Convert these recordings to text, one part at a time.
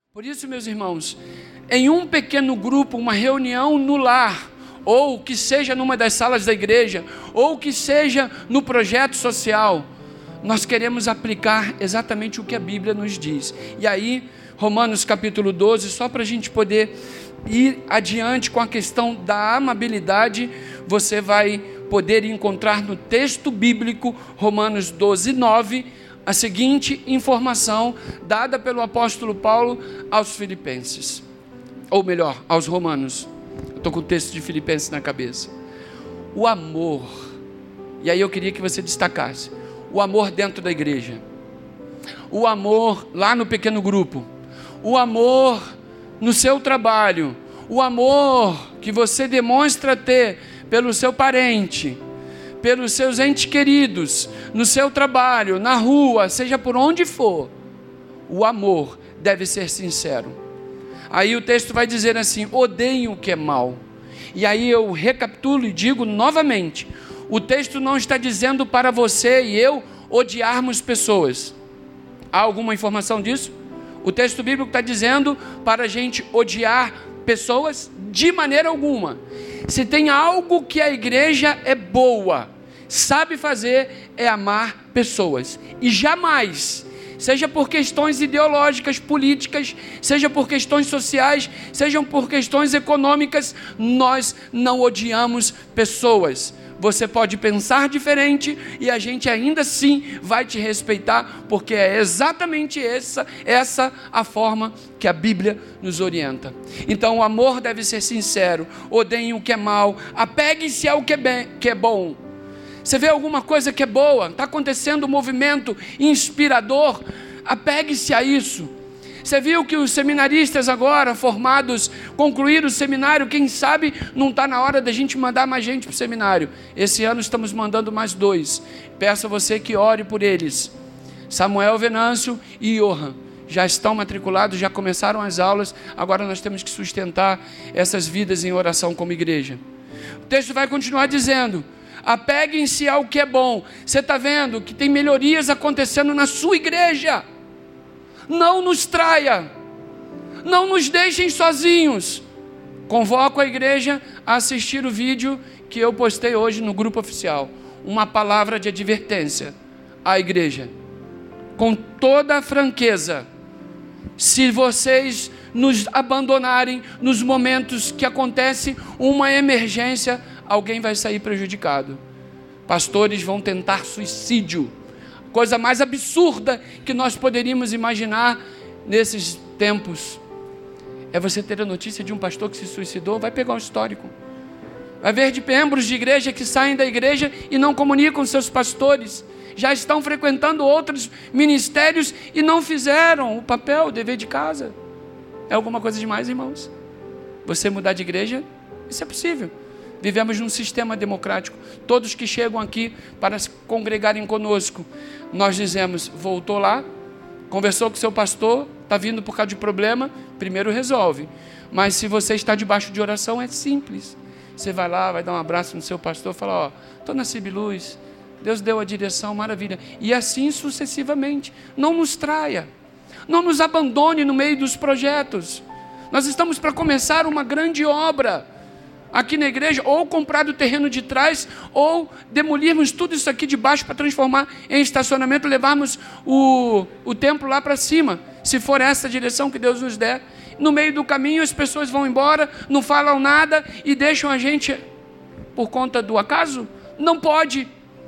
Por isso, meus irmãos, em um pequeno grupo, uma reunião no lar, ou que seja numa das salas da igreja, ou que seja no projeto social, nós queremos aplicar exatamente o que a Bíblia nos diz. E aí, Romanos capítulo 12, só para a gente poder ir adiante com a questão da amabilidade, você vai poder encontrar no texto bíblico, Romanos 12, 9, a seguinte informação dada pelo apóstolo Paulo aos filipenses, ou melhor, aos romanos. Eu estou com o texto de Filipenses na cabeça. O amor, e aí eu queria que você destacasse, o amor dentro da igreja, o amor lá no pequeno grupo, o amor no seu trabalho, o amor que você demonstra ter pelo seu parente, pelos seus entes queridos, no seu trabalho, na rua, seja por onde for, o amor deve ser sincero. Aí o texto vai dizer assim: odeiem o que é mal. E aí eu recapitulo e digo novamente, o texto não está dizendo para você e eu odiarmos pessoas. Há alguma informação disso? O texto bíblico está dizendo para a gente odiar pessoas de maneira alguma. Se tem algo que a igreja é boa, sabe fazer, é amar pessoas. E jamais, seja por questões ideológicas, políticas, seja por questões sociais, sejam por questões econômicas, nós não odiamos pessoas. Você pode pensar diferente e a gente ainda assim vai te respeitar, porque é exatamente essa a forma que a Bíblia nos orienta. Então o amor deve ser sincero, odeiem o que é mal, apeguem-se ao que é bom. Você vê alguma coisa que é boa, está acontecendo um movimento inspirador, apegue-se a isso. Você viu que os seminaristas agora, formados, concluíram o seminário, quem sabe não está na hora da gente mandar mais gente para o seminário. Esse ano estamos mandando mais 2. Peço a você que ore por eles. Samuel Venâncio e Johan já estão matriculados, já começaram as aulas, agora nós temos que sustentar essas vidas em oração como igreja. O texto vai continuar dizendo: apeguem-se ao que é bom. Você está vendo que tem melhorias acontecendo na sua igreja. Não nos traia, não nos deixem sozinhos. Convoco a igreja a assistir o vídeo que eu postei hoje no grupo oficial. Uma palavra de advertência à igreja. Com toda a franqueza, se vocês nos abandonarem nos momentos que acontece uma emergência, alguém vai sair prejudicado. Pastores vão tentar suicídio. Coisa mais absurda que nós poderíamos imaginar nesses tempos é você ter a notícia de um pastor que se suicidou. Vai pegar o histórico, vai ver de membros de igreja que saem da igreja e não comunicam seus pastores, já estão frequentando outros ministérios e não fizeram o papel, o dever de casa. É alguma coisa demais, irmãos? Você mudar de igreja, isso é possível. Vivemos num sistema democrático. Todos que chegam aqui para se congregarem conosco, nós dizemos: voltou lá, conversou com seu pastor, está vindo por causa de problema, primeiro resolve. Mas se você está debaixo de oração, é simples. Você vai lá, vai dar um abraço no seu pastor, fala: ó, estou na Cibiluz, Deus deu a direção, maravilha. E assim sucessivamente. Não nos traia, não nos abandone no meio dos projetos. Nós estamos para começar uma grande obra aqui na igreja, ou comprar o terreno de trás, ou demolirmos tudo isso aqui de baixo para transformar em estacionamento, levarmos o templo lá para cima, se for essa a direção que Deus nos der. No meio do caminho as pessoas vão embora, não falam nada e deixam a gente por conta do acaso? Não pode.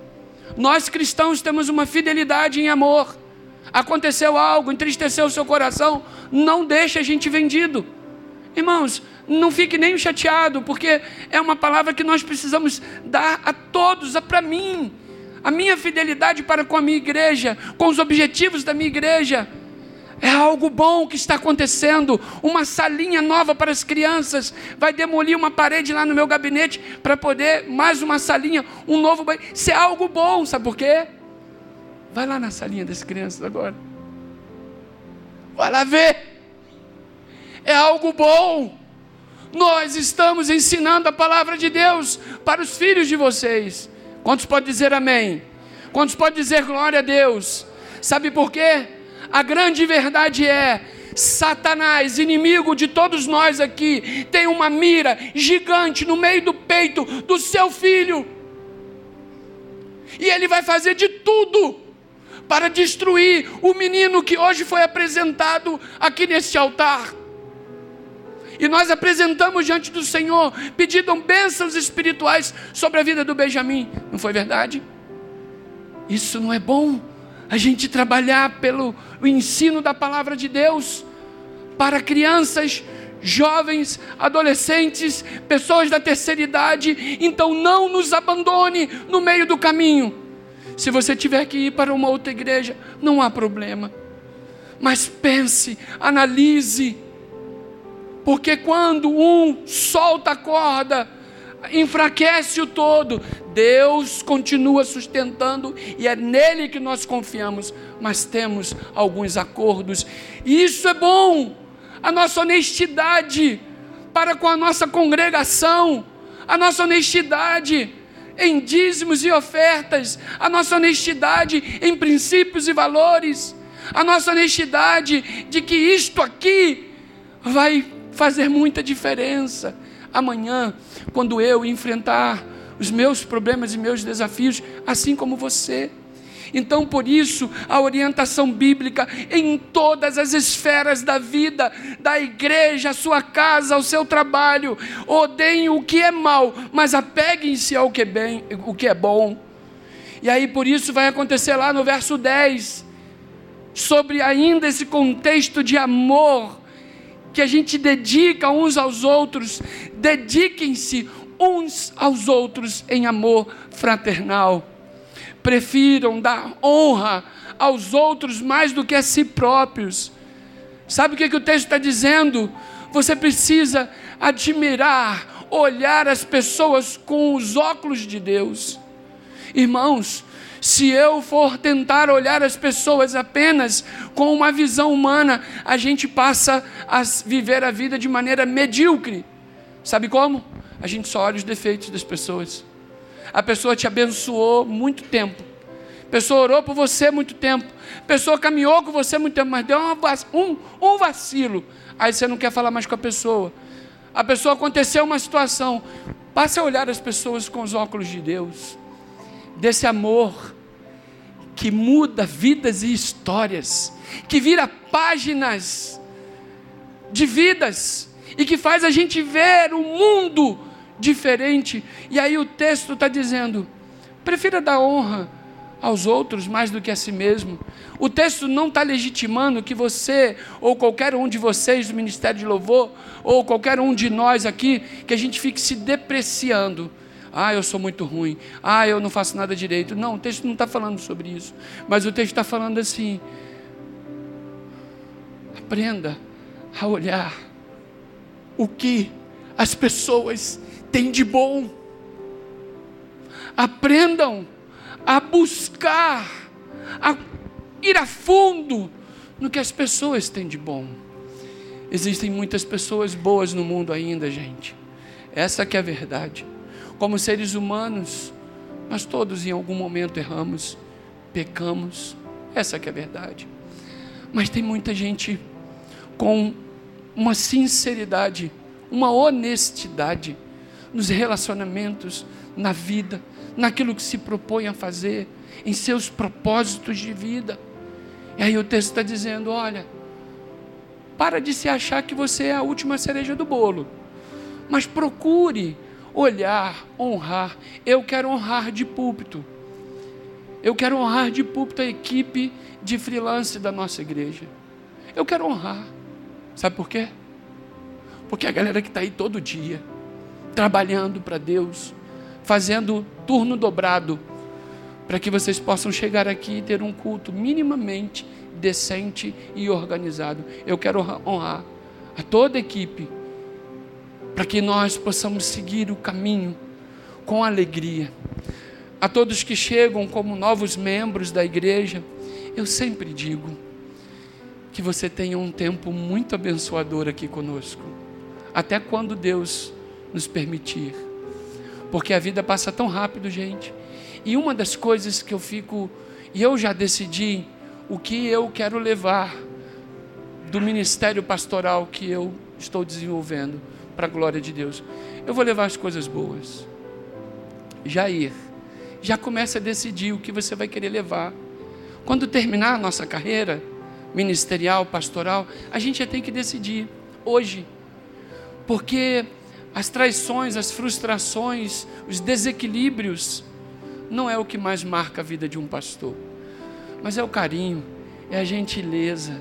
Nós cristãos temos uma fidelidade em amor. Aconteceu algo, entristeceu o seu coração, não deixa a gente vendido. Irmãos, não fique nem chateado, porque é uma palavra que nós precisamos dar a todos, para mim. A minha fidelidade para com a minha igreja, com os objetivos da minha igreja. É algo bom que está acontecendo. Uma salinha nova para as crianças. Vai demolir uma parede lá no meu gabinete para poder, mais uma salinha, um novo banheiro. Isso é algo bom, sabe por quê? Vai lá na salinha das crianças agora. Vai lá ver. É algo bom. Nós estamos ensinando a palavra de Deus para os filhos de vocês. Quantos podem dizer amém? Quantos podem dizer glória a Deus? Sabe por quê? A grande verdade é, Satanás, inimigo de todos nós aqui, tem uma mira gigante no meio do peito do seu filho. E ele vai fazer de tudo para destruir o menino que hoje foi apresentado aqui neste altar. E nós apresentamos diante do Senhor, pedindo bênçãos espirituais sobre a vida do Benjamim. Não foi verdade? Isso não é bom? A gente trabalhar pelo ensino da palavra de Deus para crianças, jovens, adolescentes, pessoas da terceira idade. Então não nos abandone no meio do caminho. Se você tiver que ir para uma outra igreja, não há problema. Mas pense, analise. Porque quando um solta a corda, enfraquece o todo, Deus continua sustentando e é nele que nós confiamos. Mas temos alguns acordos. E isso é bom. A nossa honestidade para com a nossa congregação, a nossa honestidade em dízimos e ofertas, a nossa honestidade em princípios e valores, a nossa honestidade de que isto aqui vai fazer muita diferença amanhã, quando eu enfrentar os meus problemas e meus desafios, assim como você. Então, por isso, a orientação bíblica em todas as esferas da vida, da igreja, a sua casa, ao seu trabalho. Odeiem o que é mal, mas apeguem-se ao que é bem, o que é bom. E aí, por isso, vai acontecer lá no verso 10, sobre ainda esse contexto de amor, que a gente dedica uns aos outros. Dediquem-se uns aos outros em amor fraternal. Prefiram dar honra aos outros mais do que a si próprios. Sabe o que o texto está dizendo? Você precisa admirar, olhar as pessoas com os óculos de Deus. Irmãos, se eu for tentar olhar as pessoas apenas com uma visão humana, a gente passa a viver a vida de maneira medíocre. Sabe como? A gente só olha os defeitos das pessoas. A pessoa te abençoou muito tempo. A pessoa orou por você muito tempo. A pessoa caminhou com você muito tempo, mas deu um vacilo. Aí você não quer falar mais com a pessoa. A pessoa, aconteceu uma situação. Passe a olhar as pessoas com os óculos de Deus. Desse amor que muda vidas e histórias, que vira páginas de vidas e que faz a gente ver o mundo diferente. E aí o texto está dizendo: prefira dar honra aos outros mais do que a si mesmo. O texto não está legitimando que você, ou qualquer um de vocês do Ministério de Louvor, ou qualquer um de nós aqui, que a gente fique se depreciando. Ah, eu sou muito ruim. Ah, eu não faço nada direito. Não, o texto não está falando sobre isso. Mas o texto está falando assim: aprenda a olhar o que as pessoas têm de bom. Aprendam a buscar, a ir a fundo no que as pessoas têm de bom. Existem muitas pessoas boas no mundo ainda, gente. Essa que é a verdade. Como seres humanos, nós todos em algum momento erramos, pecamos. Essa que é a verdade. Mas tem muita gente com uma sinceridade, uma honestidade nos relacionamentos, na vida, naquilo que se propõe a fazer, em seus propósitos de vida. E aí o texto está dizendo: olha, para de se achar que você é a última cereja do bolo, mas procure olhar, honrar. Eu quero honrar de púlpito. Eu quero honrar de púlpito a equipe de freelance da nossa igreja. Eu quero honrar. Sabe por quê? Porque a galera que está aí todo dia, trabalhando para Deus, fazendo turno dobrado, para que vocês possam chegar aqui e ter um culto minimamente decente e organizado. Eu quero honrar a toda a equipe, para que nós possamos seguir o caminho com alegria. A todos que chegam como novos membros da igreja, eu sempre digo que você tenha um tempo muito abençoador aqui conosco, até quando Deus nos permitir, porque a vida passa tão rápido, gente. E uma das coisas que eu já decidi o que eu quero levar do ministério pastoral que eu estou desenvolvendo para a glória de Deus. Eu vou levar as coisas boas. Jair, já começa a decidir o que você vai querer levar. Quando terminar a nossa carreira ministerial, pastoral, a gente já tem que decidir hoje, porque as traições, as frustrações, os desequilíbrios não é o que mais marca a vida de um pastor, mas é o carinho, é a gentileza,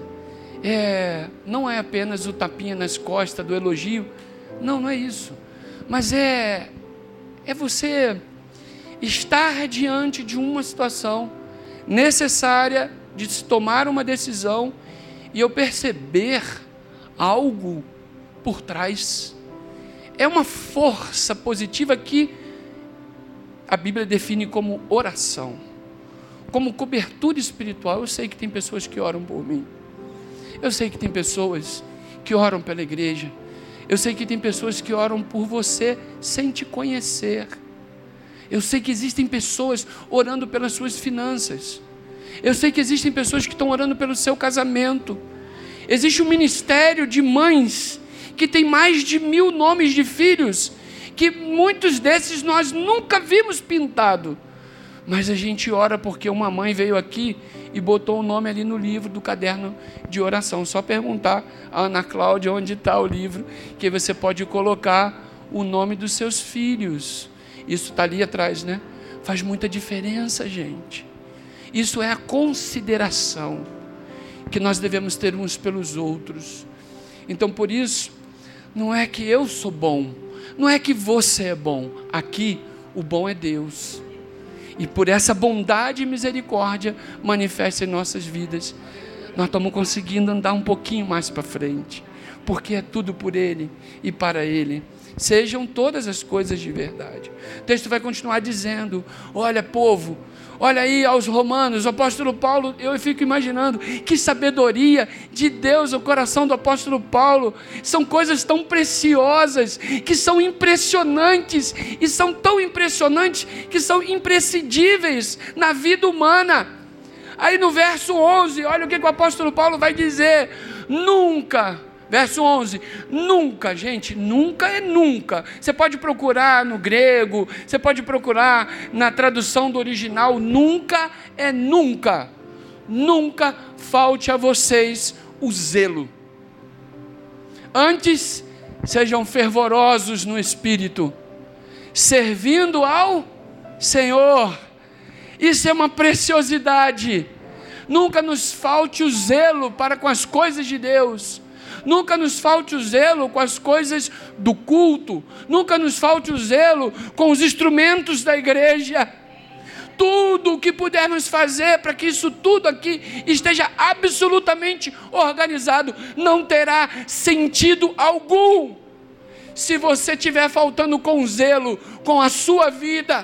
não é apenas o tapinha nas costas do elogio, não é isso, mas é você estar diante de uma situação necessária de se tomar uma decisão e eu perceber algo por trás. É uma força positiva que a Bíblia define como oração, como cobertura espiritual. Eu sei que tem pessoas que oram por mim, eu sei que tem pessoas que oram pela igreja, eu sei que tem pessoas que oram por você sem te conhecer, eu sei que existem pessoas orando pelas suas finanças, eu sei que existem pessoas que estão orando pelo seu casamento. Existe um ministério de mães que tem mais de 1000 nomes de filhos, que muitos desses nós nunca vimos pintado, mas a gente ora porque uma mãe veio aqui e botou o nome ali no livro do caderno de oração. Só perguntar a Ana Cláudia onde está o livro, que você pode colocar o nome dos seus filhos. Isso está ali atrás, né? Faz muita diferença, gente. Isso é a consideração que nós devemos ter uns pelos outros. Então, por isso, não é que eu sou bom, não é que você é bom. Aqui, o bom é Deus. E por essa bondade e misericórdia manifesta em nossas vidas, nós estamos conseguindo andar um pouquinho mais para frente, porque é tudo por Ele e para Ele. Sejam todas as coisas de verdade. O texto vai continuar dizendo: olha, povo, olha aí aos romanos, o apóstolo Paulo, eu fico imaginando, que sabedoria de Deus, o coração do apóstolo Paulo, são coisas tão preciosas, que são impressionantes, e são tão impressionantes, que são imprescindíveis na vida humana. Aí no verso 11, olha o que o apóstolo Paulo vai dizer: nunca... Verso 11, nunca, gente, nunca é nunca. Você pode procurar no grego, você pode procurar na tradução do original, nunca é nunca. Nunca falte a vocês o zelo. Antes, sejam fervorosos no espírito, servindo ao Senhor. Isso é uma preciosidade. Nunca nos falte o zelo para com as coisas de Deus. Nunca nos falte o zelo com as coisas do culto. Nunca nos falte o zelo com os instrumentos da igreja. Tudo o que pudermos fazer para que isso tudo aqui esteja absolutamente organizado, não terá sentido algum se você estiver faltando com zelo com a sua vida.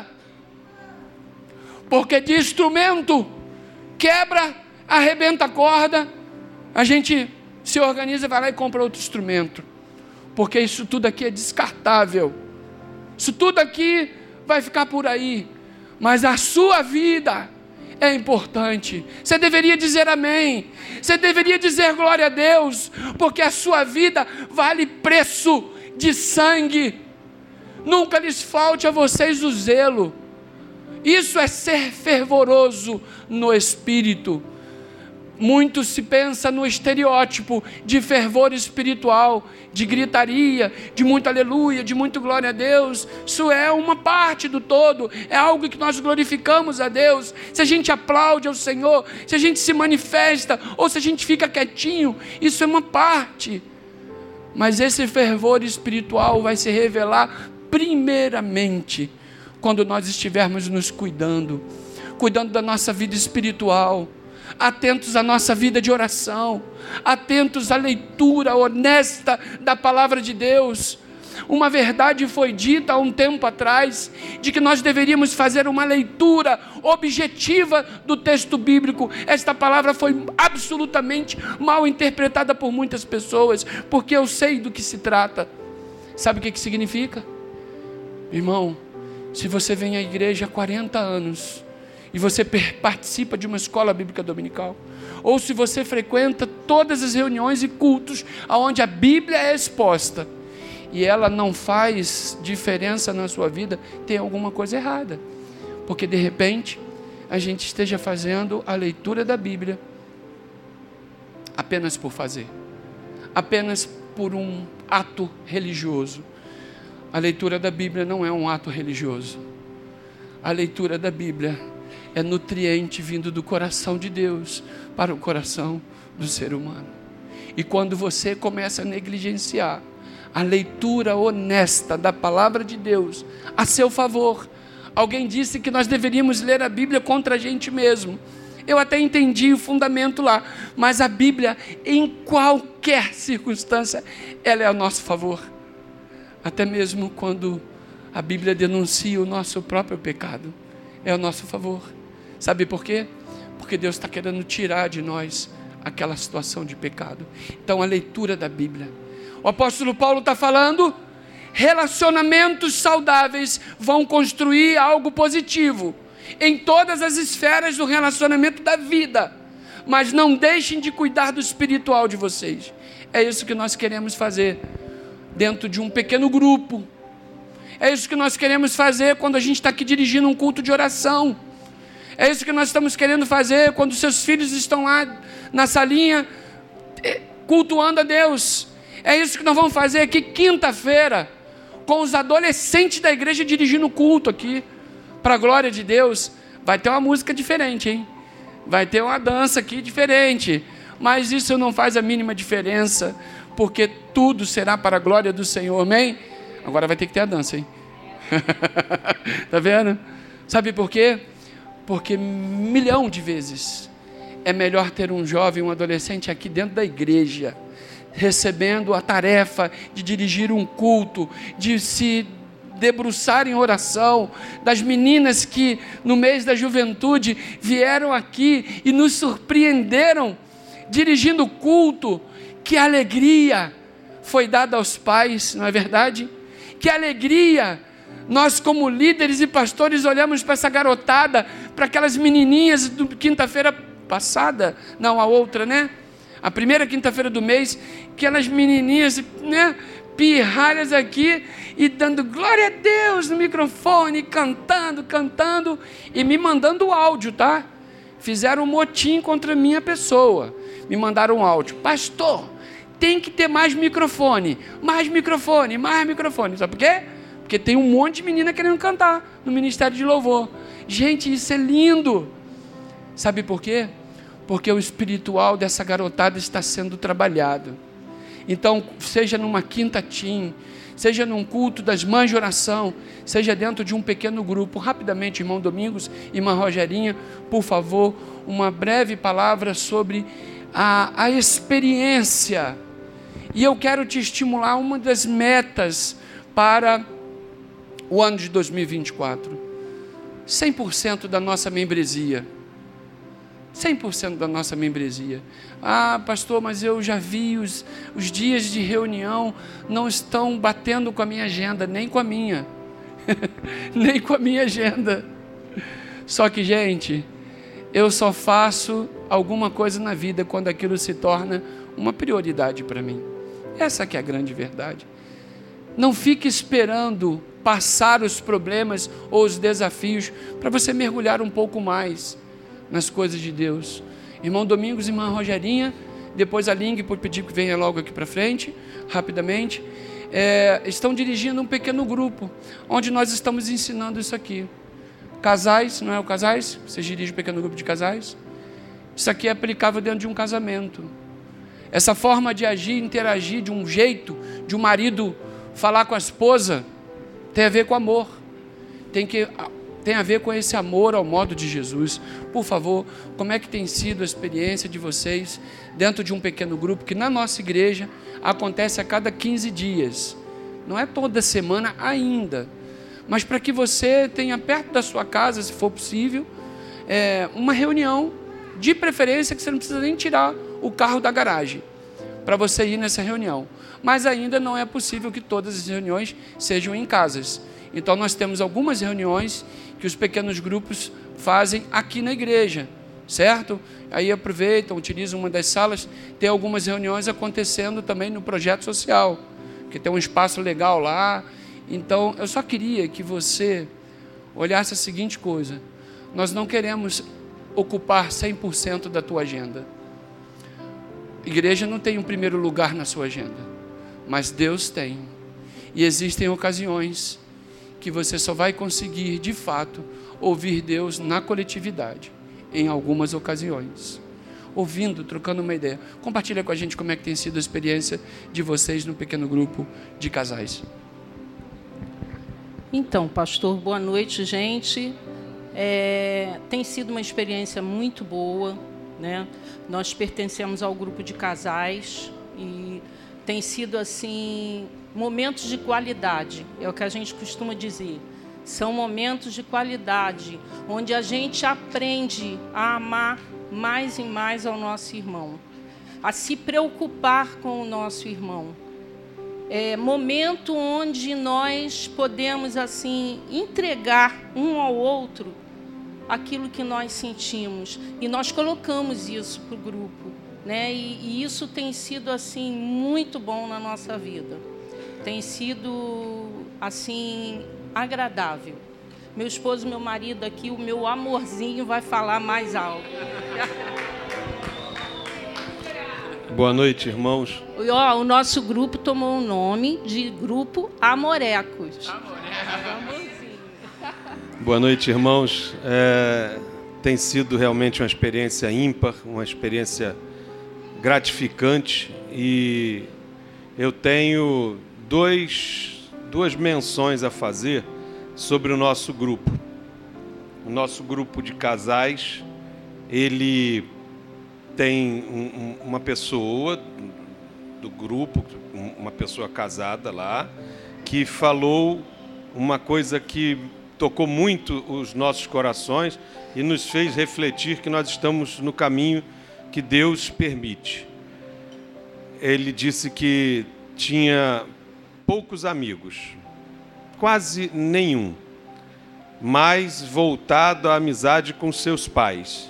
Porque de instrumento, quebra, arrebenta a corda, a gente se organiza, vai lá e compra outro instrumento, porque isso tudo aqui é descartável, isso tudo aqui vai ficar por aí, mas a sua vida é importante. Você deveria dizer amém, você deveria dizer glória a Deus, porque a sua vida vale preço de sangue. Nunca lhes falte a vocês o zelo. Isso é ser fervoroso no espírito. Muito se pensa no estereótipo de fervor espiritual, de gritaria, de muito aleluia, de muito glória a Deus. Isso é uma parte do todo, é algo que nós glorificamos a Deus. Se a gente aplaude ao Senhor, se a gente se manifesta, ou se a gente fica quietinho, isso é uma parte. Mas esse fervor espiritual vai se revelar primeiramente quando nós estivermos nos cuidando da nossa vida espiritual, atentos à nossa vida de oração, atentos à leitura honesta da palavra de Deus. Uma verdade foi dita há um tempo atrás, de que nós deveríamos fazer uma leitura objetiva do texto bíblico. Esta palavra foi absolutamente mal interpretada por muitas pessoas, porque eu sei do que se trata. Sabe o que significa? Irmão, se você vem à igreja há 40 anos, e você participa de uma escola bíblica dominical, ou se você frequenta todas as reuniões e cultos onde a Bíblia é exposta, e ela não faz diferença na sua vida, tem alguma coisa errada. Porque de repente, a gente esteja fazendo a leitura da Bíblia apenas por fazer, apenas por um ato religioso. A leitura da Bíblia não é um ato religioso. A leitura da Bíblia é nutriente vindo do coração de Deus para o coração do ser humano. E quando você começa a negligenciar a leitura honesta da palavra de Deus a seu favor, alguém disse que nós deveríamos ler a Bíblia contra a gente mesmo. Eu até entendi o fundamento lá, mas a Bíblia, em qualquer circunstância, ela é a nosso favor. Até mesmo quando a Bíblia denuncia o nosso próprio pecado, é a nosso favor. Sabe por quê? Porque Deus está querendo tirar de nós aquela situação de pecado. Então, a leitura da Bíblia. O apóstolo Paulo está falando, relacionamentos saudáveis vão construir algo positivo em todas as esferas do relacionamento da vida, mas não deixem de cuidar do espiritual de vocês. É isso que nós queremos fazer dentro de um pequeno grupo. É isso que nós queremos fazer quando a gente está aqui dirigindo um culto de oração. É isso que nós estamos querendo fazer quando seus filhos estão lá na salinha cultuando a Deus. É isso que nós vamos fazer aqui quinta-feira com os adolescentes da igreja dirigindo o culto aqui, para a glória de Deus. Vai ter uma música diferente, hein? Vai ter uma dança aqui diferente, mas isso não faz a mínima diferença, porque tudo será para a glória do Senhor, amém? Agora vai ter que ter a dança, hein? Tá vendo? Sabe por quê? Porque milhão de vezes é melhor ter um jovem, um adolescente aqui dentro da igreja, recebendo a tarefa de dirigir um culto, de se debruçar em oração, das meninas que no mês da juventude vieram aqui e nos surpreenderam dirigindo o culto. Que alegria foi dada aos pais, não é verdade? Que alegria nós, como líderes e pastores, olhamos para essa garotada, para aquelas menininhas do quinta-feira passada, não, a outra, né? A primeira quinta-feira do mês, aquelas menininhas, né, pirralhas aqui, e dando glória a Deus no microfone, cantando, e me mandando áudio, tá? Fizeram um motim contra a minha pessoa, me mandaram um áudio: pastor, tem que ter mais microfone, sabe por quê? Porque tem um monte de menina querendo cantar no Ministério de Louvor. Gente, isso é lindo. Sabe por quê? Porque o espiritual dessa garotada está sendo trabalhado. Então, seja numa quinta teen, seja num culto das mães de oração, seja dentro de um pequeno grupo. Rapidamente, irmão Domingos, irmã Rogerinha, por favor, uma breve palavra sobre a experiência. E eu quero te estimular uma das metas para o ano de 2024. 100% da nossa membresia. 100% da nossa membresia. Ah, pastor, mas eu já vi os dias de reunião não estão batendo com a minha agenda, nem com a minha. Nem com a minha agenda. Só que, gente, eu só faço alguma coisa na vida quando aquilo se torna uma prioridade para mim. Essa que é a grande verdade. Não fique esperando passar os problemas ou os desafios para você mergulhar um pouco mais nas coisas de Deus. Irmão Domingos e irmã Rogerinha, depois a Ling, por pedir que venha logo aqui para frente, rapidamente, estão dirigindo um pequeno grupo, onde nós estamos ensinando isso aqui. Casais, não é o casais? Vocês dirigem um pequeno grupo de casais? Isso aqui é aplicável dentro de um casamento. Essa forma de agir, interagir de um jeito, de um marido falar com a esposa, tem a ver com amor. Tem a ver com esse amor ao modo de Jesus. Por favor, como é que tem sido a experiência de vocês dentro de um pequeno grupo que na nossa igreja acontece a cada 15 dias? Não é toda semana ainda, mas para que você tenha perto da sua casa, se for possível, uma reunião, de preferência que você não precisa nem tirar o carro da garagem para você ir nessa reunião. Mas ainda não é possível que todas as reuniões sejam em casas. Então nós temos algumas reuniões que os pequenos grupos fazem aqui na igreja, certo? Aí aproveitam, utilizam uma das salas, tem algumas reuniões acontecendo também no projeto social, que tem um espaço legal lá. Então, eu só queria que você olhasse a seguinte coisa: nós não queremos ocupar 100% da tua agenda. Igreja não tem um primeiro lugar na sua agenda, mas Deus tem. E existem ocasiões que você só vai conseguir, de fato, ouvir Deus na coletividade, em algumas ocasiões. Ouvindo, trocando uma ideia. Compartilha com a gente como é que tem sido a experiência de vocês no pequeno grupo de casais. Então, pastor, boa noite, gente. Tem sido uma experiência muito boa, né? Nós pertencemos ao grupo de casais e tem sido, assim, momentos de qualidade, é o que a gente costuma dizer. São momentos de qualidade, onde a gente aprende a amar mais e mais ao nosso irmão, a se preocupar com o nosso irmão. Momento onde nós podemos, assim, entregar um ao outro aquilo que nós sentimos. E nós colocamos isso para o grupo, né? E isso tem sido, assim, muito bom na nossa vida. Tem sido, assim, agradável. Meu esposo, meu marido aqui, o meu amorzinho vai falar mais alto. Boa noite, irmãos. O nosso grupo tomou o nome de Grupo Amorecos. Boa noite, irmãos. Tem sido realmente uma experiência ímpar, uma experiência gratificante, e eu tenho duas menções a fazer sobre o nosso grupo. O nosso grupo de casais, ele tem uma pessoa do grupo, uma pessoa casada lá, que falou uma coisa que tocou muito os nossos corações e nos fez refletir que nós estamos no caminho que Deus permite. Ele disse que tinha poucos amigos, quase nenhum, mais voltado à amizade com seus pais,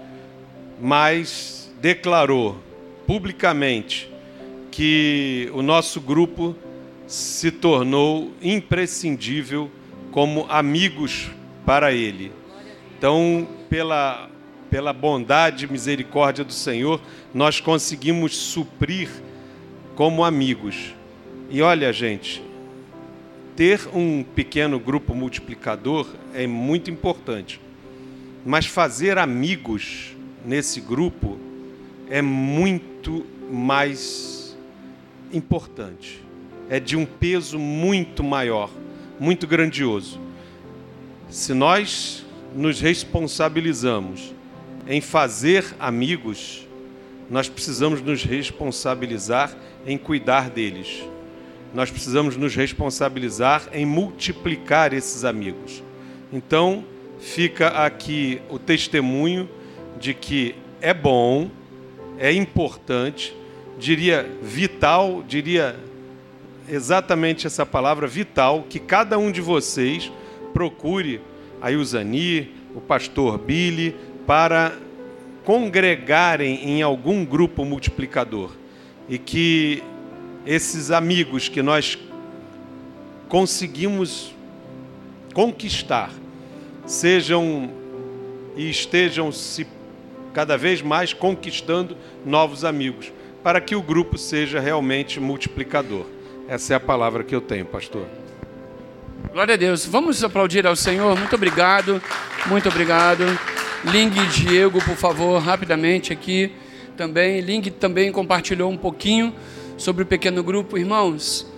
mas declarou publicamente que o nosso grupo se tornou imprescindível como amigos para ele. Então, pela bondade e misericórdia do Senhor, nós conseguimos suprir como amigos. E olha, gente, ter um pequeno grupo multiplicador é muito importante, mas fazer amigos nesse grupo é muito mais importante. É de um peso muito maior, muito grandioso. Se nós nos responsabilizamos em fazer amigos, nós precisamos nos responsabilizar em cuidar deles. Nós precisamos nos responsabilizar em multiplicar esses amigos. Então, fica aqui o testemunho de que é bom, é importante, diria vital, diria exatamente essa palavra, vital, que cada um de vocês procure a Ilzani, o pastor Billy, para congregarem em algum grupo multiplicador. E que esses amigos que nós conseguimos conquistar sejam e estejam se cada vez mais conquistando novos amigos, para que o grupo seja realmente multiplicador. Essa é a palavra que eu tenho, pastor. Glória a Deus. Vamos aplaudir ao Senhor. Muito obrigado. Muito obrigado. Ling e Diego, por favor, rapidamente aqui também. Ling também compartilhou um pouquinho sobre o pequeno grupo. Irmãos,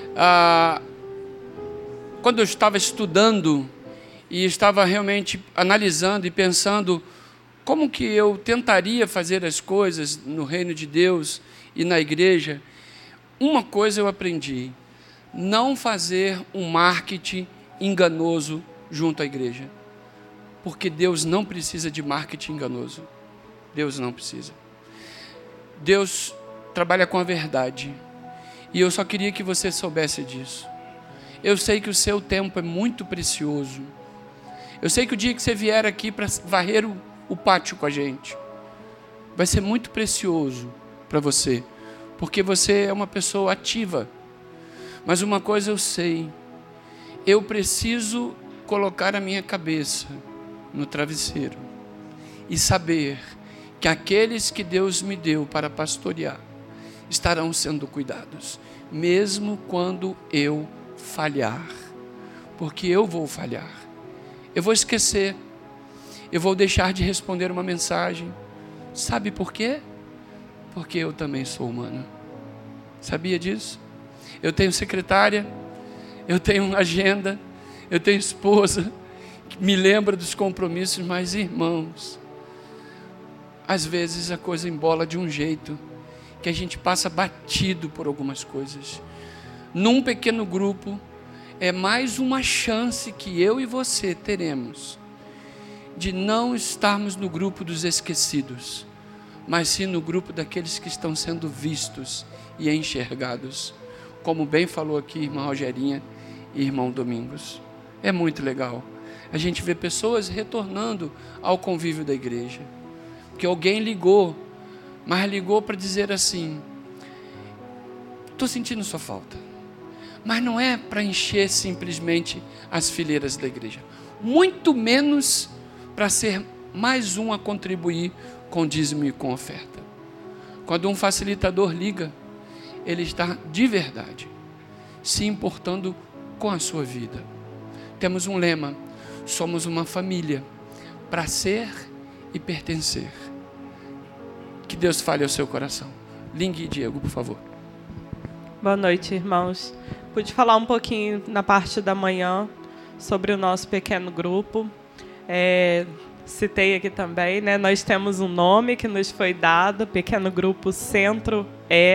quando eu estava estudando e estava realmente analisando e pensando como que eu tentaria fazer as coisas no reino de Deus e na igreja, uma coisa eu aprendi: não fazer um marketing enganoso junto à igreja. Porque Deus não precisa de marketing enganoso. Deus não precisa. Deus trabalha com a verdade. E eu só queria que você soubesse disso. Eu sei que o seu tempo é muito precioso. Eu sei que o dia que você vier aqui para varrer o o pátio com a gente. Vai ser muito precioso para você, porque você é uma pessoa ativa. Mas uma coisa eu sei, eu preciso colocar a minha cabeça no travesseiro e saber que aqueles que Deus me deu para pastorear estarão sendo cuidados, mesmo quando eu falhar, porque eu vou falhar, eu vou esquecer, eu vou deixar de responder uma mensagem. Sabe por quê? Porque eu também sou humano. Sabia disso? Eu tenho secretária, eu tenho uma agenda, eu tenho esposa que me lembra dos compromissos, mas irmãos, às vezes a coisa embola de um jeito que a gente passa batido por algumas coisas. Num pequeno grupo, é mais uma chance que eu e você teremos de não estarmos no grupo dos esquecidos, mas sim no grupo daqueles que estão sendo vistos e enxergados, como bem falou aqui irmã Rogerinha e irmão Domingos. É muito legal a gente ver pessoas retornando ao convívio da igreja, que alguém ligou, mas ligou para dizer assim: estou sentindo sua falta, mas não é para encher simplesmente as fileiras da igreja, muito menos para ser mais um a contribuir com dízimo e com oferta. Quando um facilitador liga, ele está de verdade se importando com a sua vida. Temos um lema: somos uma família para ser e pertencer. Que Deus fale ao seu coração. Lingue e Diego, por favor. Boa noite, irmãos. Pude falar um pouquinho na parte da manhã sobre o nosso pequeno grupo. Citei aqui também, né? Nós temos um nome que nos foi dado, Pequeno Grupo Centro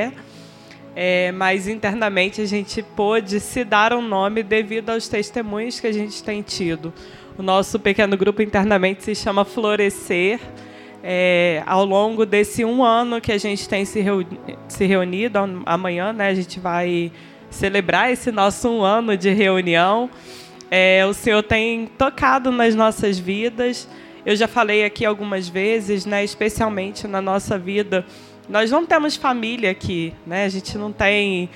mas internamente a gente pôde se dar um nome devido aos testemunhos que a gente tem tido. O nosso pequeno grupo internamente se chama Florescer. Ao longo desse 1 ano que a gente tem se reunido, amanhã, né, a gente vai celebrar esse nosso 1 ano de reunião. O Senhor tem tocado nas nossas vidas. Eu já falei aqui algumas vezes, né, especialmente na nossa vida, nós não temos família aqui, né? A gente não tem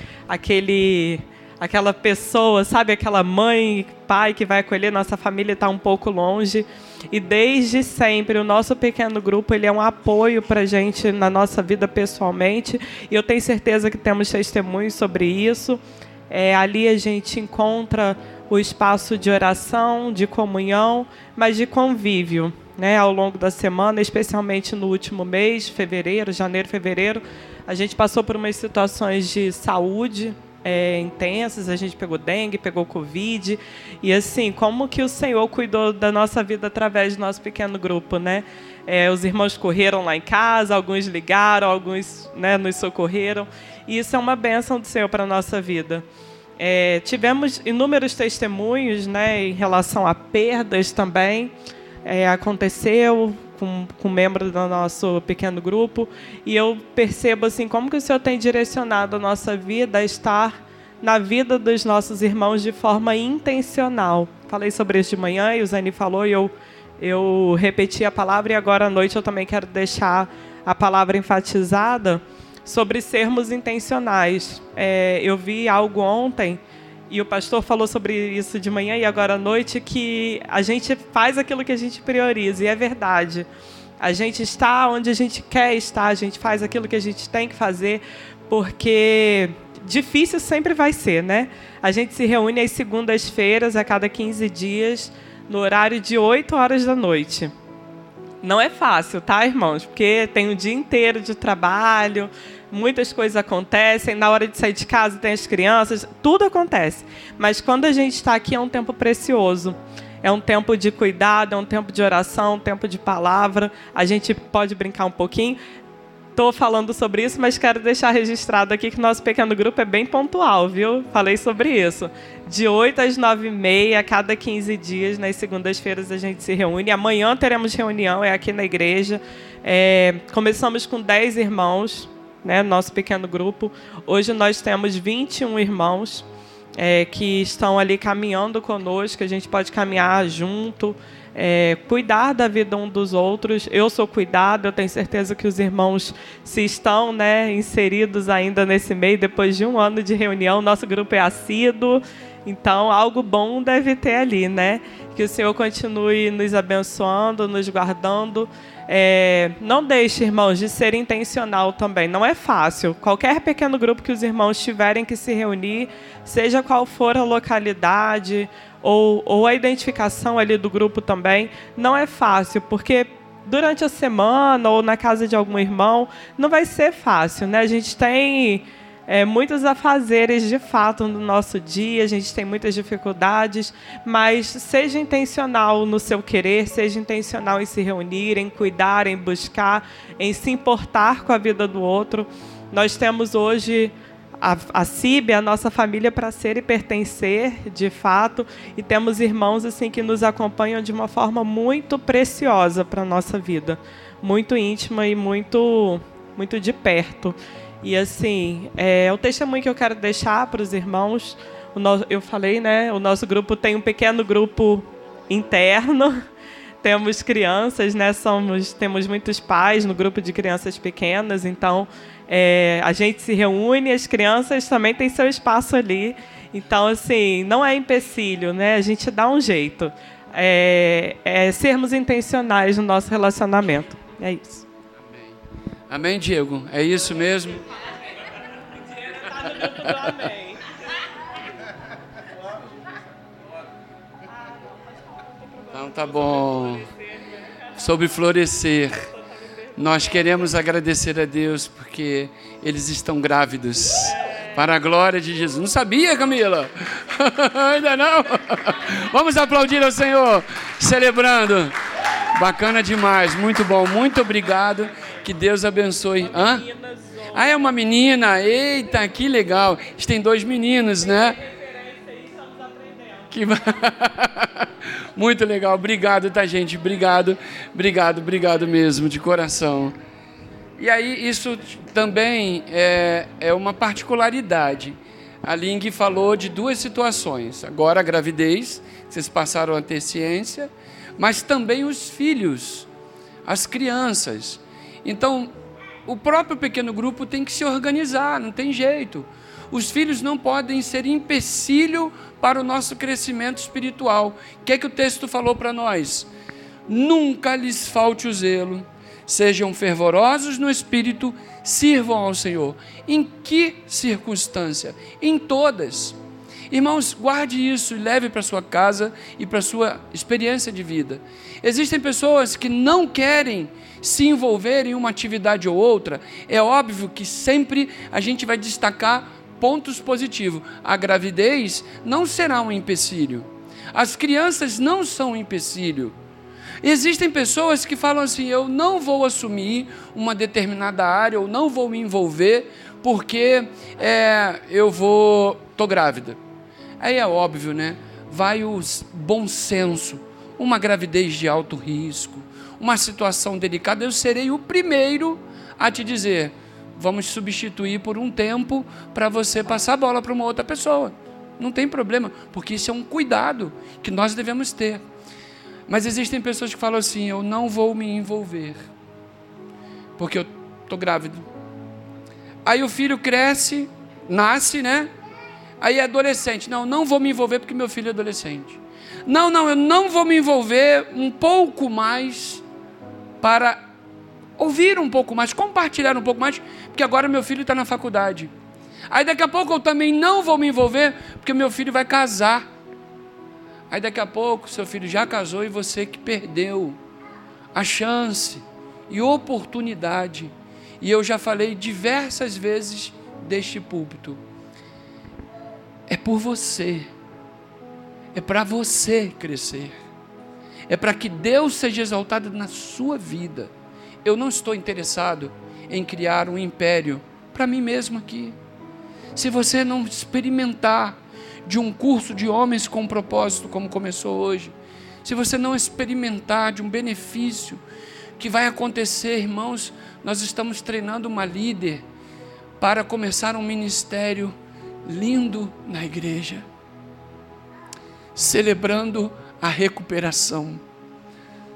aquela pessoa, sabe, aquela mãe, pai que vai acolher. Nossa família está um pouco longe. E desde sempre o nosso pequeno grupo ele é um apoio para a gente na nossa vida pessoalmente. E eu tenho certeza que temos testemunhos sobre isso. Ali a gente encontra o espaço de oração, de comunhão, mas de convívio, né? Ao longo da semana, especialmente no último mês, janeiro, fevereiro, a gente passou por umas situações de saúde intensas. A gente pegou dengue, pegou Covid, e assim, como que o Senhor cuidou da nossa vida através do nosso pequeno grupo, né? Os irmãos correram lá em casa, alguns ligaram, alguns, né, nos socorreram, e isso é uma bênção do Senhor para a nossa vida. Tivemos inúmeros testemunhos, né, em relação a perdas também. Aconteceu com um membro do nosso pequeno grupo, e eu percebo assim, como que o Senhor tem direcionado a nossa vida a estar na vida dos nossos irmãos de forma intencional. Falei sobre isso de manhã e o Zani falou, e eu repeti a palavra, e agora à noite eu também quero deixar a palavra enfatizada sobre sermos intencionais. Eu vi algo ontem, e o pastor falou sobre isso de manhã e agora à noite, que a gente faz aquilo que a gente prioriza, e é verdade. A gente está onde a gente quer estar, a gente faz aquilo que a gente tem que fazer, porque difícil sempre vai ser, né? A gente se reúne às segundas-feiras, a cada 15 dias, no horário de 8 horas da noite. Não é fácil, tá, irmãos? Porque tem um dia inteiro de trabalho, muitas coisas acontecem, na hora de sair de casa tem as crianças, tudo acontece. Mas quando a gente está aqui é um tempo precioso. É um tempo de cuidado, é um tempo de oração, um tempo de palavra. A gente pode brincar um pouquinho. Estou falando sobre isso, mas quero deixar registrado aqui que o nosso pequeno grupo é bem pontual, viu? Falei sobre isso. De 8 às 9h30, a cada 15 dias, nas segundas-feiras a gente se reúne. Amanhã teremos reunião, é aqui na igreja. Começamos com 10 irmãos, né, nosso pequeno grupo. Hoje nós temos 21 irmãos que estão ali caminhando conosco. A gente pode caminhar junto. cuidar da vida um dos outros. Eu sou cuidado, eu tenho certeza que os irmãos, se estão, né, inseridos ainda nesse meio, depois de 1 ano de reunião, nosso grupo é assíduo, então algo bom deve ter ali, né? Que o Senhor continue nos abençoando, nos guardando. Não deixe, irmãos, de ser intencional também. Não é fácil. Qualquer pequeno grupo que os irmãos tiverem que se reunir, seja qual for a localidade ou a identificação ali do grupo também, não é fácil, porque durante a semana ou na casa de algum irmão, não vai ser fácil, né? A gente tem muitos afazeres de fato no nosso dia, a gente tem muitas dificuldades, mas seja intencional no seu querer, seja intencional em se reunir, em cuidar, em buscar, em se importar com a vida do outro. Nós temos hoje a CIB, a nossa família, para ser e pertencer, de fato, e temos irmãos assim que nos acompanham de uma forma muito preciosa para a nossa vida, muito íntima e muito, muito de perto. E assim, o testemunho que eu quero deixar para os irmãos, eu falei, né, o nosso grupo tem um pequeno grupo interno, temos crianças, né, temos muitos pais no grupo de crianças pequenas, então a gente se reúne, as crianças também têm seu espaço ali, então assim, não é empecilho, né, a gente dá um jeito, sermos intencionais no nosso relacionamento, é isso. Amém, Diego? É isso mesmo? Amém. Então tá bom. Sobre florescer, nós queremos agradecer a Deus porque eles estão grávidos. Para a glória de Jesus. Não sabia, Camila? Ainda não? Vamos aplaudir ao Senhor, celebrando. Bacana demais, muito bom, muito obrigado. Que Deus abençoe. Hã? É uma menina. Eita, que legal. A gente tem 2 meninos, né? Que... Muito legal. Obrigado, tá, gente? Obrigado mesmo, de coração. E aí, isso também é uma particularidade. A Ling falou de 2 situações. Agora, a gravidez, vocês passaram a ter ciência, mas também os filhos, as crianças. Então, o próprio pequeno grupo tem que se organizar, não tem jeito. Os filhos não podem ser empecilho para o nosso crescimento espiritual. O que é que o texto falou para nós? Nunca lhes falte o zelo, sejam fervorosos no espírito, sirvam ao Senhor. Em que circunstância? Em todas. Irmãos, guarde isso e leve para sua casa e para sua experiência de vida. Existem pessoas que não querem se envolver em uma atividade ou outra. É óbvio que sempre a gente vai destacar pontos positivos. A gravidez não será um empecilho. As crianças não são um empecilho. Existem pessoas que falam assim, eu não vou assumir uma determinada área, ou não vou me envolver, porque estou grávida. Aí é óbvio, né? Vai o bom senso, uma gravidez de alto risco, uma situação delicada, eu serei o primeiro a te dizer, vamos substituir por um tempo para você passar a bola para uma outra pessoa. Não tem problema, porque isso é um cuidado que nós devemos ter. Mas existem pessoas que falam assim, eu não vou me envolver, porque eu estou grávido. Aí o filho cresce, nasce, né? Aí é adolescente. Não vou me envolver porque meu filho é adolescente. Não, eu não vou me envolver um pouco mais para ouvir um pouco mais, compartilhar um pouco mais, porque agora meu filho está na faculdade. Aí daqui a pouco eu também não vou me envolver porque meu filho vai casar. Aí daqui a pouco seu filho já casou e você que perdeu a chance e oportunidade. E eu já falei diversas vezes deste púlpito. É por você. É para você crescer. É para que Deus seja exaltado na sua vida. Eu não estou interessado em criar um império para mim mesmo aqui. Se você não experimentar de um curso de homens com propósito, como começou hoje, se você não experimentar de um benefício que vai acontecer, irmãos, nós estamos treinando uma líder para começar um ministério lindo na igreja, celebrando a recuperação.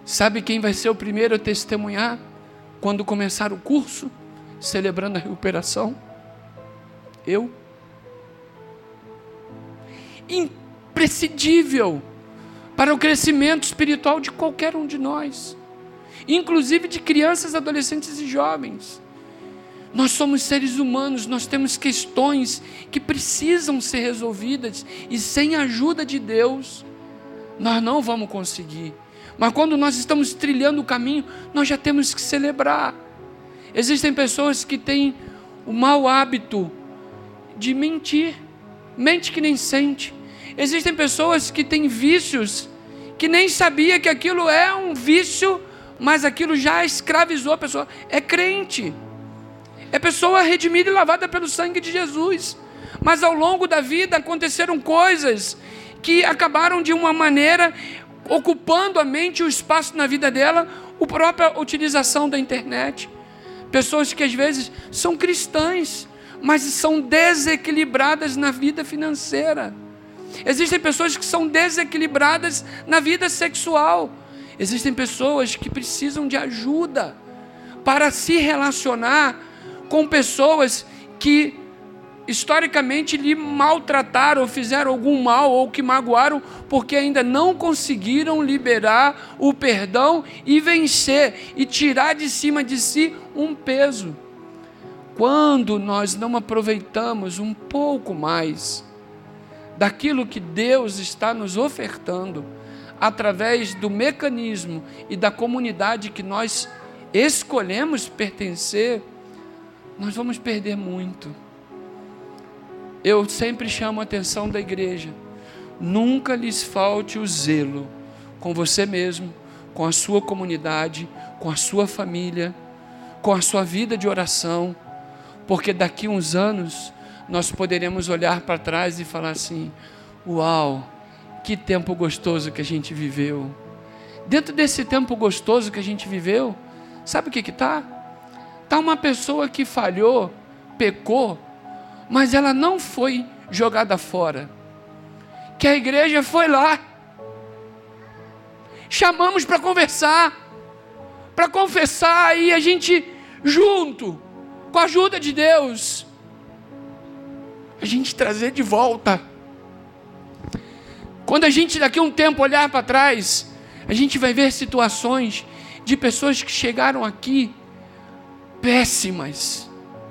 Sabe quem vai ser o primeiro a testemunhar quando começar o curso, celebrando a recuperação? Eu. Imprescindível para o crescimento espiritual de qualquer um de nós, inclusive de crianças, adolescentes e jovens. Nós somos seres humanos, nós temos questões que precisam ser resolvidas, e sem a ajuda de Deus, nós não vamos conseguir. Mas quando nós estamos trilhando o caminho, nós já temos que celebrar. Existem pessoas que têm o mau hábito de mentir, mente que nem sente. Existem pessoas que têm vícios, que nem sabia que aquilo é um vício, mas aquilo já escravizou a pessoa. É crente, é pessoa redimida e lavada pelo sangue de Jesus, mas ao longo da vida aconteceram coisas que acabaram de uma maneira ocupando a mente, o espaço na vida dela, a própria utilização da internet. Pessoas que às vezes são cristãs, mas são desequilibradas na vida financeira. Existem pessoas que são desequilibradas na vida sexual. Existem pessoas que precisam de ajuda para se relacionar com pessoas que historicamente lhe maltrataram, fizeram algum mal ou que magoaram, porque ainda não conseguiram liberar o perdão e vencer e tirar de cima de si um peso. Quando nós não aproveitamos um pouco mais daquilo que Deus está nos ofertando, através do mecanismo e da comunidade que nós escolhemos pertencer, nós vamos perder muito. Eu sempre chamo a atenção da igreja: nunca lhes falte o zelo com você mesmo, com a sua comunidade, com a sua família, com a sua vida de oração, porque daqui a uns anos nós poderemos olhar para trás e falar assim: uau, que tempo gostoso que a gente viveu. Dentro desse tempo gostoso que a gente viveu, sabe o que está? Está uma pessoa que falhou, pecou, mas ela não foi jogada fora, que a igreja foi lá, chamamos para conversar, para confessar, e a gente junto, com a ajuda de Deus, a gente trazer de volta. Quando a gente daqui a um tempo olhar para trás, a gente vai ver situações de pessoas que chegaram aqui péssimas,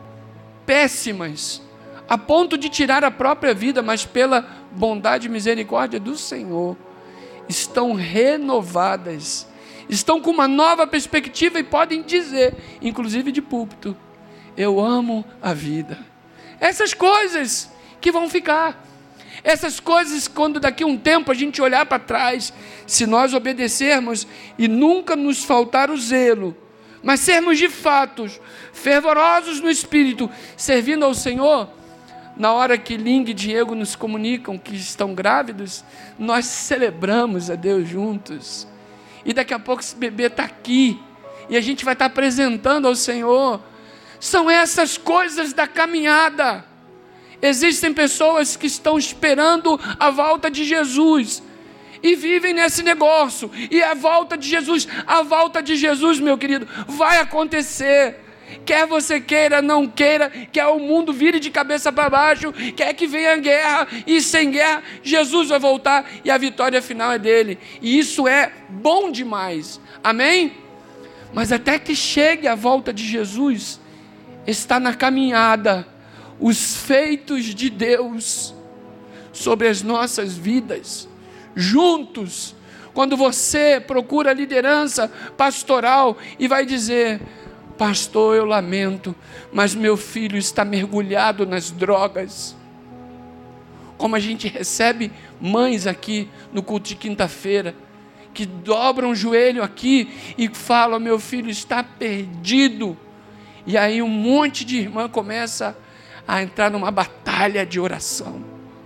a ponto de tirar a própria vida, mas pela bondade e misericórdia do Senhor, estão renovadas, estão com uma nova perspectiva e podem dizer, inclusive de púlpito: eu amo a vida. Essas coisas que vão ficar, essas coisas, quando daqui a um tempo a gente olhar para trás, se nós obedecermos e nunca nos faltar o zelo, mas sermos de fato fervorosos no Espírito, servindo ao Senhor, na hora que Ling e Diego nos comunicam que estão grávidos, nós celebramos a Deus juntos, e daqui a pouco esse bebê está aqui, e a gente vai estar apresentando ao Senhor. São essas coisas da caminhada. Existem pessoas que estão esperando a volta de Jesus e vivem nesse negócio, e a volta de Jesus, meu querido, vai acontecer, quer você queira, não queira, quer o mundo vire de cabeça para baixo, quer que venha guerra, e sem guerra, Jesus vai voltar, e a vitória final é dele, e isso é bom demais, amém? Mas até que chegue a volta de Jesus, está na caminhada os feitos de Deus sobre as nossas vidas, juntos. Quando você procura liderança pastoral e vai dizer: pastor, eu lamento, mas meu filho está mergulhado nas drogas. Como a gente recebe mães aqui no culto de quinta-feira, que dobram o joelho aqui e falam: meu filho está perdido. E aí um monte de irmã começa a entrar numa batalha de oração.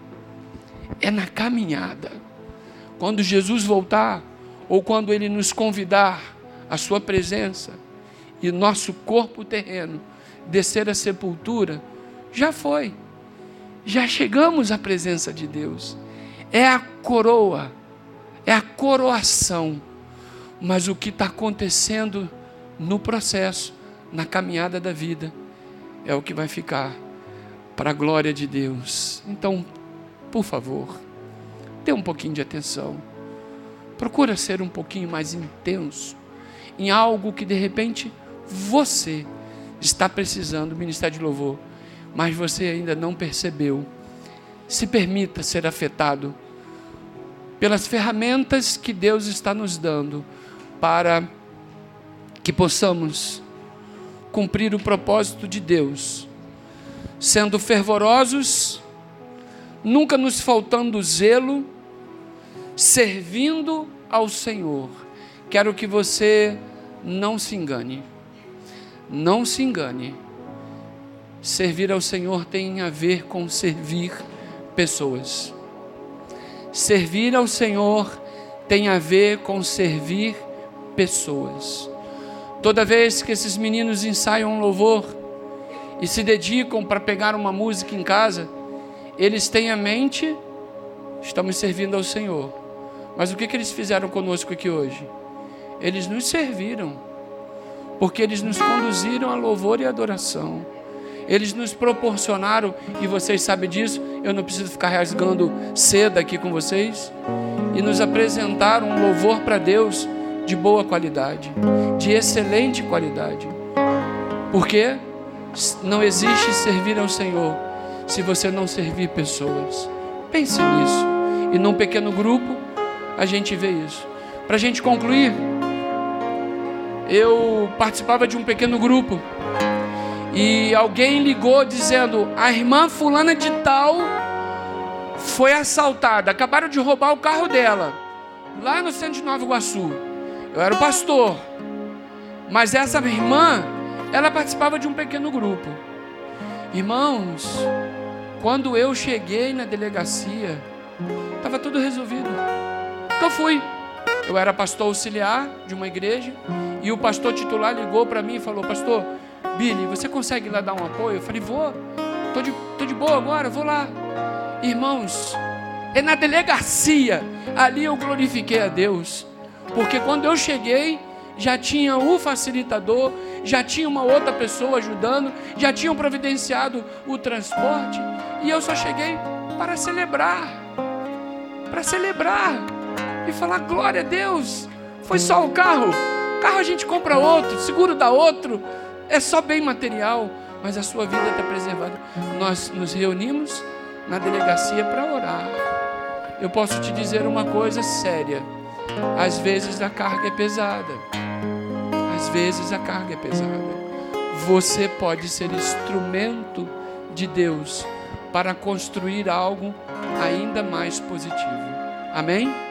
É na caminhada. Quando Jesus voltar, ou quando Ele nos convidar à sua presença, e nosso corpo terreno descer à sepultura, já foi. Já chegamos à presença de Deus. É a coroa, é a coroação. Mas o que está acontecendo no processo, na caminhada da vida, é o que vai ficar para a glória de Deus. Então, por favor, dê um pouquinho de atenção. Procura ser um pouquinho mais intenso em algo que de repente você está precisando, ministério de louvor, mas você ainda não percebeu. Se permita ser afetado pelas ferramentas que Deus está nos dando para que possamos cumprir o propósito de Deus, sendo fervorosos, nunca nos faltando zelo, servindo ao Senhor. Quero que você não se engane. Não se engane. Servir ao Senhor tem a ver com servir pessoas. Servir ao Senhor tem a ver com servir pessoas. Toda vez que esses meninos ensaiam um louvor e se dedicam para pegar uma música em casa, eles têm a mente, estamos servindo ao Senhor. Mas o que eles fizeram conosco aqui hoje? Eles nos serviram, porque eles nos conduziram a louvor e adoração. Eles nos proporcionaram, e vocês sabem disso, eu não preciso ficar rasgando seda aqui com vocês, e nos apresentaram um louvor para Deus de boa qualidade, de excelente qualidade. Porque não existe servir ao Senhor se você não servir pessoas. Pense nisso. E num pequeno grupo a gente vê isso. Para a gente concluir, eu participava de um pequeno grupo e alguém ligou dizendo: a irmã fulana de tal foi assaltada, acabaram de roubar o carro dela lá no centro de Nova Iguaçu. Eu era o pastor, mas essa irmã, ela participava de um pequeno grupo. Irmãos, quando eu cheguei na delegacia, estava tudo resolvido. Então fui. Eu era pastor auxiliar de uma igreja e o pastor titular ligou para mim e falou: pastor Billy, você consegue ir lá dar um apoio? Eu falei: vou, tô de boa agora, vou lá. Irmãos, é na delegacia, ali eu glorifiquei a Deus, porque quando eu cheguei, já tinha o facilitador, já tinha uma outra pessoa ajudando, já tinham providenciado o transporte, e eu só cheguei para celebrar e falar: glória a Deus. Foi só o carro a gente compra outro, seguro dá outro, é só bem material, mas a sua vida está preservada. Nós nos reunimos na delegacia para orar. Eu posso te dizer uma coisa séria: às vezes a carga é pesada. Às vezes a carga é pesada. Você pode ser instrumento de Deus para construir algo ainda mais positivo. Amém?